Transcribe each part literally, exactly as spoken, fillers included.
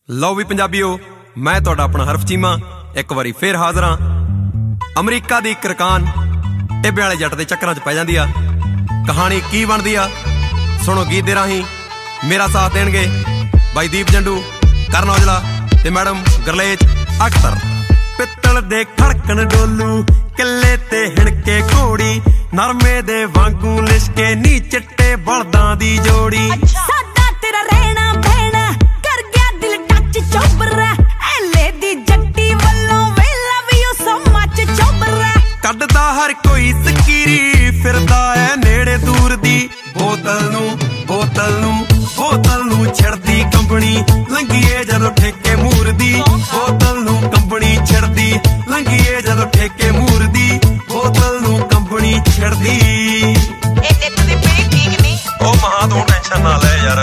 ਲਓ ਵੀ ਪੰਜਾਬੀਓ, ਮੈਂ ਤੁਹਾਡਾ ਆਪਣਾ ਹਰਫ ਚੀਮਾ ਇੱਕ ਵਾਰੀ ਫੇਰ ਹਾਜ਼ਰ ਹਾਂ। ਅਮਰੀਕਾ ਦੀ ਕਰਕਾਨ ਟਿੱਬੇ ਵਾਲੇ ਜੱਟ ਦੇ ਚੱਕਰਾਂ 'ਚ ਪੈ ਜਾਂਦੀ ਆ। ਕਹਾਣੀ ਕੀ ਬਣਦੀ ਆ ਸੁਣੋ ਗੀਤ ਦੇ ਰਾਹੀਂ। ਮੇਰਾ ਸਾਥ ਦੇਣਗੇ ਬਾਈ ਦੀਪ ਜੰਡੂ, ਕਰਨ ਔਜਲਾ ਤੇ ਮੈਡਮ ਗਰਲੇਜ ਅਖਤਰ। ਪਿੱਤਲ ਦੇ ਖੜਕਣ ਡੋਲੂ ਕਿੱਲੇ ਤੇ ਹਿਣਕੇ ਘੋੜੀ, ਨਰਮੇ ਦੇ ਵਾਂਗੂ ਲਿਸ਼ਕੇ ਨੀ ਚਿੱਟੇ ਬਲਦਾਂ ਦੀ ਜੋੜੀ। ਸਾਡਾ ਤੇਰਾ ਰਹਿਣਾ ਬਹਿਣਾ ਕਰ ਗਿਆ ਦਿਲ ਟੱਚ ਚੋਬਰਾ, ਐਲੇ ਦੀ ਜੱਟੀ ਵੱਲੋਂ ਵੇ ਲਵ ਯੂ ਸੋ ਮੱਚ ਚੋਬਰਾ। ਕੱਢਦਾ ਹਰ ਕੋਈ ਸਕੀਰੀ ਫਿਰਦਾ ਐ ਨੇੜੇ ਦੂਰ ਦੀ, ਬੋਤਲ ਨੂੰ ਬੋਤਲ ਨੂੰ ਬੋਤਲ ਨੂੰ ਛੜਦੀ ਕੰਬਣੀ, ਲੰਘੀਏ ਜਦੋਂ ਠੇਕੇ ਮੂਰ ਦੀ। ਬੋਤਲ ਨੂੰ ਕੰਬਣੀ ਛੜਦੀ ਲੰਘੀਏ ਜਦੋਂ ਠੇਕੇ ਮੂਰ ਦੀ, ਬੋਤਲ ਨੂੰ ਕੰਬਣੀ ਛੜਦੀ। ਇਹ ਤੇ ਤੂੰ ਬੜੀ ਠੀਕ ਨਹੀਂ। ਉਹ ਮਹਾ ਤੂੰ ਟੈਨਸ਼ਨ ਨਾ ਲੈ ਯਾਰ,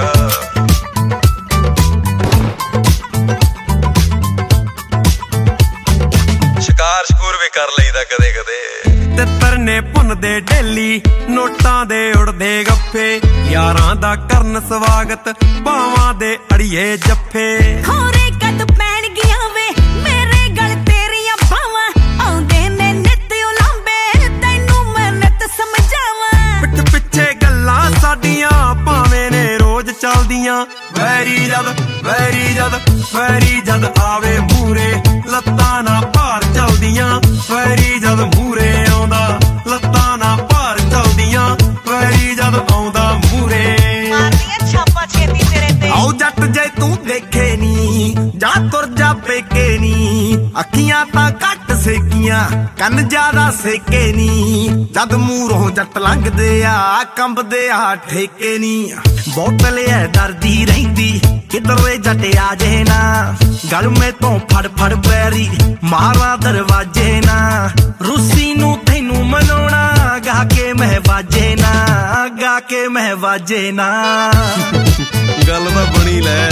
ਸ਼ਿਕਾਰ ਸ਼ਕੂਰ ਵੀ ਕਰ ਲਈਦਾ ਕਦੇ ਕਦੇ। ਤਿੱਤਰ ਨੇ ਭੁੰਨਦੇ ਡੇਲੀ ਨੋਟਾਂ ਦੇ ਉੜਦੇ ਗੱਫੇ, ਯਾਰਾਂ ਦਾ ਕਰਨ ਸਵਾਗਤ ਬਾਵਾਂ ਦੇ ਅੜੀਏ ਜੱਫੇ। ਖੋਰੇ ਕਦ ਪੈਣ ਗਿਆ ਵੇ ਮੇਰੇ ਗਲ ਤੇਰੀਆਂ ਬਾਵਾਂ, ਆਉਂਦੇ ਨੇ ਨਿੱਤ ਉਲਾਂਬੇ ਤੈਨੂੰ ਮੈਂ ਨਿੱਤ ਸਮਝਾਵਾਂ। ਪਿੱਠ ਪਿੱਛੇ ਗੱਲਾਂ ਸਾਡੀਆਂ ਭਾਵੇਂ ਨੇ ਰੋਜ਼ ਚੱਲਦੀਆਂ, ਵੈਰੀ ਜਦ ਵੈਰੀ ਜਦ ਵੈਰੀ ਜਦ ਆਵੇ ਮੂਰੇ ਲੱਤਾਂ ਨਾ ਭਾਰ ਚੱਲਦੀਆਂ। ਵੈਰੀ ਜਦ ਮੂਰੇ ਆਉਂਦਾ ਲੱਤਾਂ ਨਾ ਭਾਰ ਚੱਲਦੀਆਂ, ਵੈਰੀ ਜਦ ਆਉਂਦਾ ਮੂਰੇ ਮਾਰਦੀਆਂ ਛਾਪਾਂ ਛੇਤੀ ਤੇਰੇ ਤੇ। ਆਓ ਜੱਟ ਜੇ ਤੂੰ ਦੇਖੇ ਨੀ ਜਾਂ ਤੁਰ ਜਾ ਪੇਕੇ ਨੀ, ਅੱਖੀਆਂ ਤਾਂ ਘੱਟ ਸੇਕੀਆਂ ਕੰਨ ਜ਼ਿਆਦਾ ਸੇਕੇ ਨੀ। ਜਦ ਮੂਹਰੋਂ ਜੱਟ ਲੰਘਦੇ ਆ ਕੰਬਦੇ ਆ ਠੇਕੇ ਨੀ। ਬੋਤਲ ਐ ਡਰਦੀ ਰਹਿੰਦੀ ਕਿਧਰੇ ਜੱਟ ਆ ਜੇ ਨਾ, ਗਲ ਮੇ ਤੋਂ ਫੜ ਫੜ ਪੈਰੀ ਮਾਰਾਂ ਦਰਵਾਜੇ ਨਾ। ਰੂਸੀ ਨੂੰ ਤੈਨੂੰ ਮਨਾਉਣਾ ਗਾ ਕੇ ਮਹਿਵਾਜੇ ਨਾ, ਗਾ ਕੇ ਮਹਿਵਾਜੇ ਨਾ। ਗੱਲ ਤਾਂ ਬਣੀ ਲੈ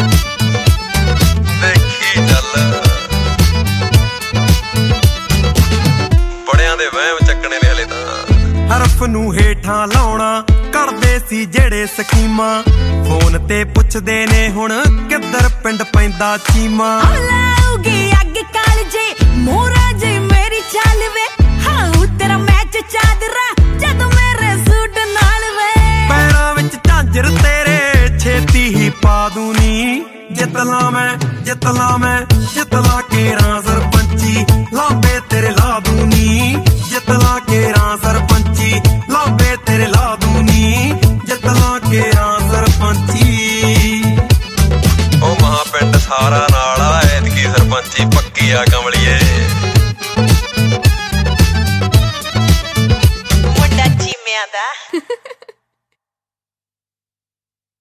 ਦੇਖੀ ਚੱਲ, ਬੜਿਆਂ ਦੇ ਵਹਿਮ ਚੱਕਣੇ ਨੇ ਹਲੇ ਤਾਂ। ਹਰਫ ਨੂੰ ਹੇਠਾਂ ਲਾਉਣਾ ਕਰਦੇ ਸੀ ਜਿਹੜੇ ਸਕੀਮਾਂ, ਫੋਨ ਤੇ ਪੁੱਛਦੇ ਨੇ ਹੁਣ ਕਿੱਧਰ ਪਿੰਡ ਪੈਂਦਾ ਚੀਮਾ। ਲਾਉਗੀ ਅੱਗ ਕਾਲ ਜੇ ਮੋਰਾ ਜੇ ਮੇਰੀ ਚਾਲ ਵੇ, ਹਾਉ ਤੇਰਾ ਮੈਚ ਚਾਦਰਾ ਜਦ ਮੇਰੇ ਸੂਟ ਨਾਲ ਵੇ। ਪੈਰਾਂ ਵਿੱਚ ਝਾਂਜਰ ਤੇਰੇ ਛੇਤੀ ਹੀ ਪਾ ਦੂੰ ਨੀ, ਜਿੱਤ ਲਾ ਮੈਂ ਜਿੱਤ ਲਾ ਮੈਂ ਜਿੱਤ ਲਾ ਕੇਰਾਂ ਸਰਪੰਚੀ, ਲਾਂਬੇ ਤੇਰੇ ਲਾ ਦੂੰ ਨੀ। ਜਿੱਤ ਲਾ ਕੇਰਾਂ ਸਰਪੰਚੀ ਲਾਂਬੇ ਤੇਰੇ ਲਾ ਦੂੰ ਨੀ, ਜਿੱਤ ਲਾ ਕੇਰਾਂ ਸਰਪੰਚੀ। ਉਹ ਮਹਾ ਪਿੰਡ ਸਾਰਾ ਨਾਲ ਆ ਐਤਕੀ ਸਰਪੰਚੀ ਪੱਕੀ ਆ ਕਮਲੀਏ। ਮੁੰਡਾ ਚੀਮਿਆਂ ਦਾ